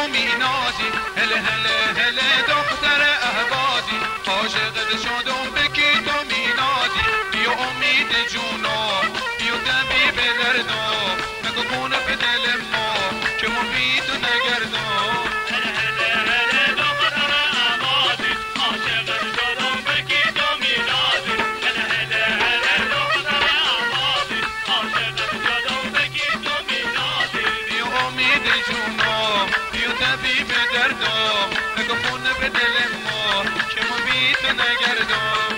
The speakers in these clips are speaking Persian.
تو مینازی، هله هله هله دختر اهبازی، عاشقت شدم به کی تو مینازی. بیا امید جونم، بیا طبیب دردم، نگو کنه به دل ما که ما بی تو نگردم. به دل ما که ما بی تو نگردم.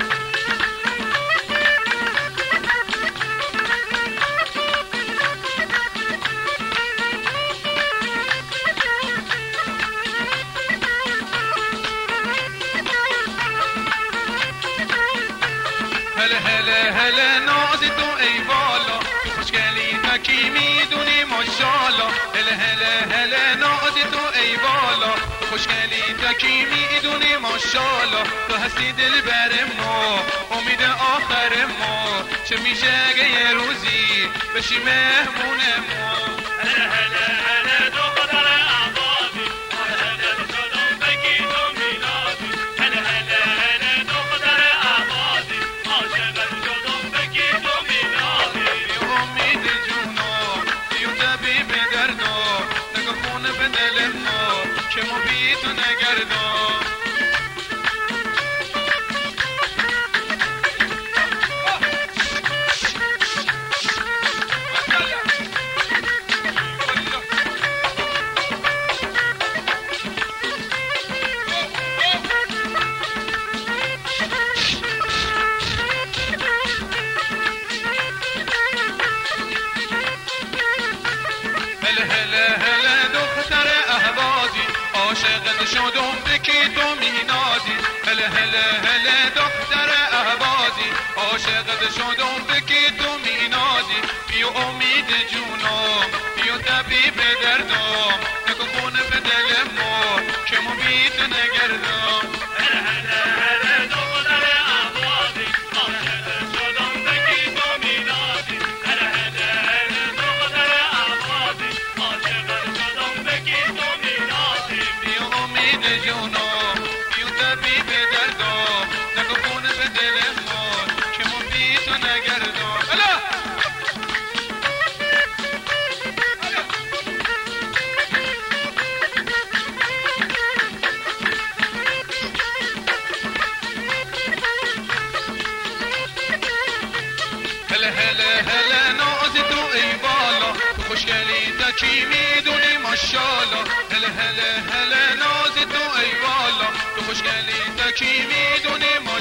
هله هله هله نازی تو ای بالا، تو خوشگلی تکی میدونی ماشالله. هله هله هله نازی تو ای بالا، تو خوشگلی تکی میدونی ماشالله. تو هستی دل بر ما، امید آخر ما، چه میشه اگه یه روزی بشی مهمون ما. هله هله هله دختر اهبازی، عاشقت شدم به کی تو مینازی. هله هله هله دختر اهبازی، عاشقت شدم به کی تو مینازی. بیا امید جونم، بیا طبیب دردم، نگاه کن به دل ما که ما بی تو نگردم. هله هله هله دختر اهبازی، عاشقت شدم به کی تو مینازی. هله هله هله دختر اهبازی، عاشقت شدم به کی تو مینازی. بیا امید جونم، بیا طبیب دردم، نگو کن به دل ما که ما بی تو نگردم. هله هله هله دختر اهبازی، عاشقت شدم به کی تو مینازی. هله هله هله دختر اهبازی، عاشقت شدم به کی تو مینازی. بیا امید جونم، بیا طبیب دردم، نگو کن به دل ما که ما بی تو نگردم. هله هله هله نازی تو ای بالا، تو خوشگلی تکی میدونی ماشالله. هله هله هله نازی تو ای بالا، تو خوشگلی تکی میدونی ماشالله.